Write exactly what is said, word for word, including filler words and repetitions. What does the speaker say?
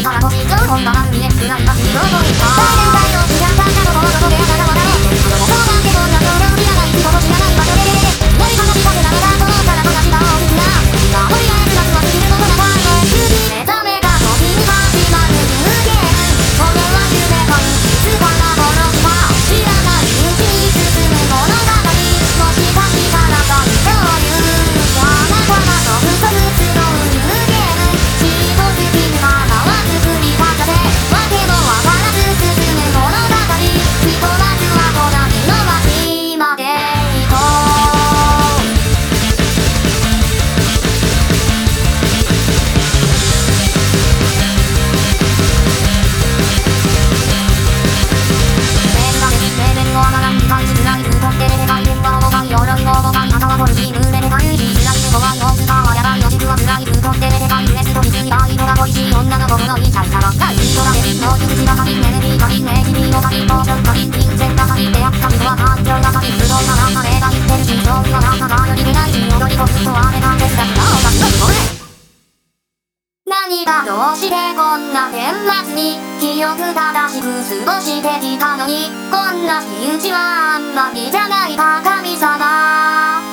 いからご視聴本番見えくらいがヒーローといった大連海の知らんかったところどこであなたはだろうあのそうなんてこんな情報知らない人も知らない場所でやり方仕掛けながらこのからとした大きな今とりあえず夏は過ぎるのも長いの目覚めた時に始まる有限これは夢かいつから滅びた知らないうちに進む物語もしかしたらそういうあなたがそぐそぐ集う有限シート好きなまま作り方でわけもわからず進む物語ひとまずは隣の街まで行こう映画で平面を学んで感じづらい空飛んで世界電話を重い鎧を重い頭ポルシー胸でかゆいし辛い怖い大塚はやばいよ軸は辛い空飛んで世界ウエストに次愛のが恋しい女の僕のいいチャイナばっかり人がベビーの術が神メネビー神名義の神東京神金銭が神出会った人は環境が神不動な中で描いてるし勝負の中がより出ないし踊り子ずっとあれが手伝ったおかしの聞こえ何がどうしてこんな顛末に記憶正しく過ごしてきたのにこんな仕打ちはあんまりじゃないか神様